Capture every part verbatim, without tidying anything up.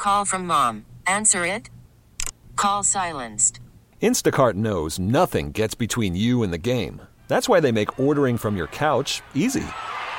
call from mom. Answer it. Call silenced. Instacart knows nothing gets between you and the game. That's why they make ordering from your couch easy.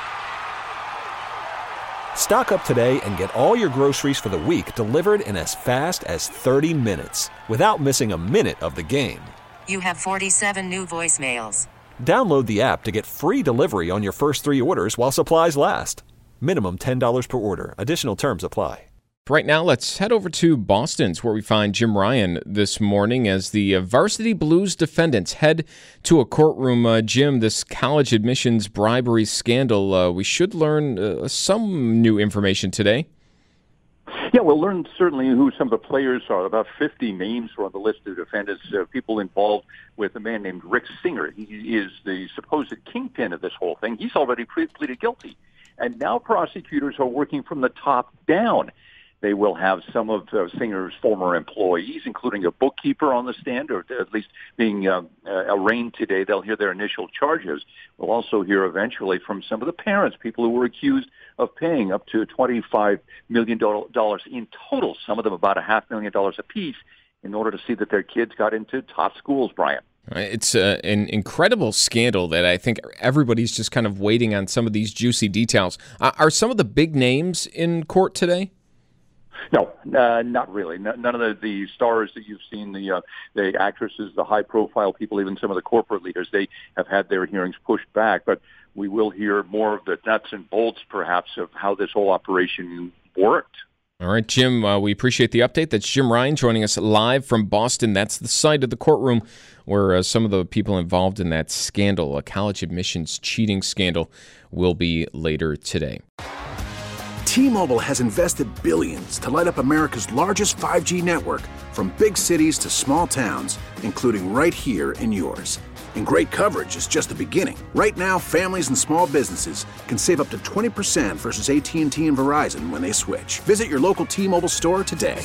Stock up today and get all your groceries for the week delivered in as fast as thirty minutes without missing a minute of the game. You have forty-seven new voicemails. Download the app to get free delivery on your first three orders while supplies last. Minimum ten dollars per order. Additional terms apply. Right now, let's head over to Boston's, where we find Jim Ryan this morning as the uh, Varsity Blues defendants head to a courtroom. Uh, Jim, this college admissions bribery scandal, uh, we should learn uh, some new information today. Yeah, we'll learn certainly who some of the players are. About fifty names are on the list of defendants, uh, people involved with a man named Rick Singer. He is the supposed kingpin of this whole thing. He's already pre- pleaded guilty. And now prosecutors are working from the top down. They will have some of uh, Singer's former employees, including a bookkeeper, on the stand, or at least being uh, uh, arraigned today. They'll hear their initial charges. We'll also hear eventually from some of the parents, people who were accused of paying up to twenty-five million dollars in total, some of them about a half million dollars apiece, in order to see that their kids got into top schools, Brian. It's uh, an incredible scandal that I think everybody's just kind of waiting on some of these juicy details. Uh, are some of the big names in court today? No, uh, not really. No, none of the, the stars that you've seen, the uh, the actresses, the high-profile people, even some of the corporate leaders, they have had their hearings pushed back. But we will hear more of the nuts and bolts, perhaps, of how this whole operation worked. All right, Jim, uh, we appreciate the update. That's Jim Ryan joining us live from Boston. That's the site of the courtroom where uh, some of the people involved in that scandal, a college admissions cheating scandal, will be later today. T-Mobile has invested billions to light up America's largest five G network, from big cities to small towns, including right here in yours. And great coverage is just the beginning. Right now, families and small businesses can save up to twenty percent versus A T and T and Verizon when they switch. Visit your local T-Mobile store today.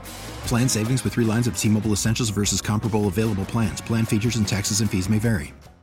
Plan savings with three lines of T-Mobile Essentials versus comparable available plans. Plan features and taxes and fees may vary.